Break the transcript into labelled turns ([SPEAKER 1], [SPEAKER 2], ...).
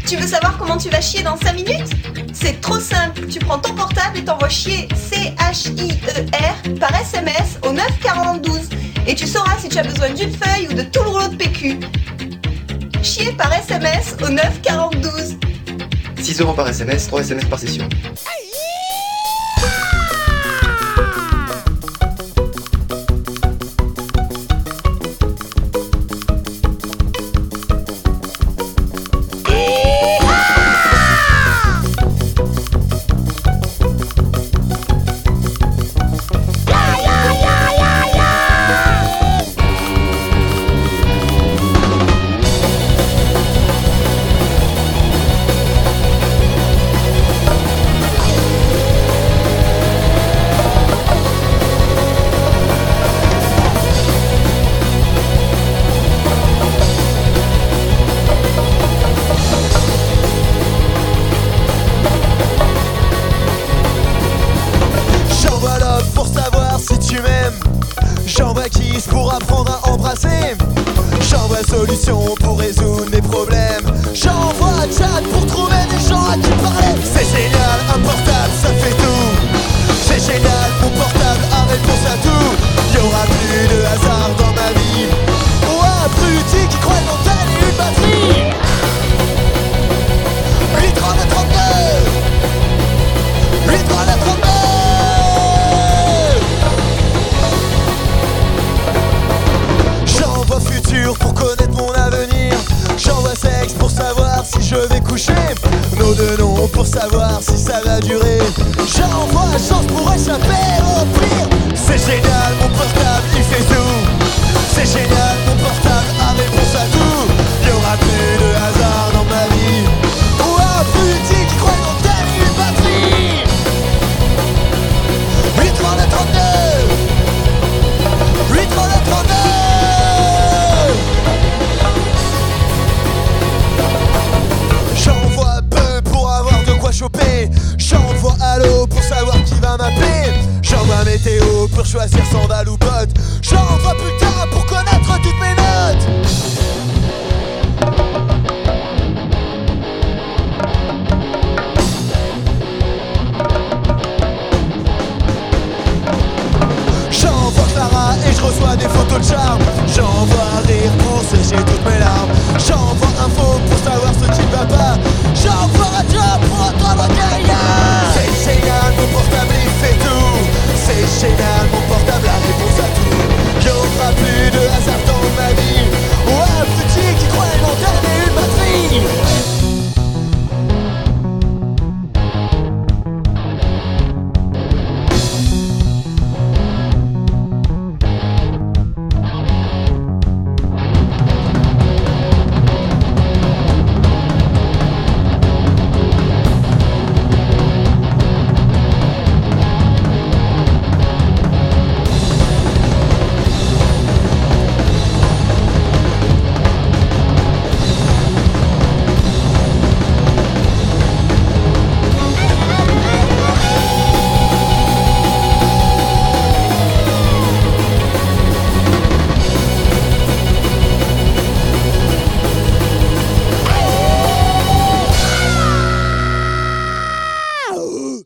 [SPEAKER 1] Tu veux savoir comment tu vas chier dans 5 minutes? C'est trop simple, tu prends ton portable et t'envoies chier CHIER par SMS au 942 et tu sauras si tu as besoin d'une feuille ou de tout le rouleau de PQ. Chier par SMS au 942.
[SPEAKER 2] 6 € par SMS, 3 SMS par session.
[SPEAKER 3] J'envoie Kiss pour apprendre à embrasser. J'envoie Solution pour résoudre mes problèmes. J'envoie Chat pour trouver des gens à qui parler. C'est génial, un portable ça fait tout. C'est génial, mon portable a réponse à tout. Y'aura plus de hasard dans ma vie. Ou un abruti qui croit en tel et une batterie. 8 32 8 32. J'envoie Futur pour connaître mon avenir. J'envoie Sexe pour savoir si je vais coucher. Nos deux noms pour savoir si ça va durer. J'envoie Chance pour échapper au pire. C'est génial, mon portable il fait tout. C'est génial, mon portable a réponse à tout. Y'aura plus de hasard dans ma vie. Ou un petit qui croit en telle une batterie. 8 32 8 32. J'envoie peu pour avoir de quoi choper. J'envoie Allo pour savoir qui va m'appeler. J'envoie Météo pour choisir sandales ou potes. J'envoie Putain pour connaître toutes mes notes. J'envoie Clara et je reçois des photos de charme. J'envoie Rire pour sécher toutes mes larmes. J'envoie Info pour savoir ce qui va pas. J'envoie Radio pour entendre derrière. C'est génial, mon portable il fait tout. C'est génial.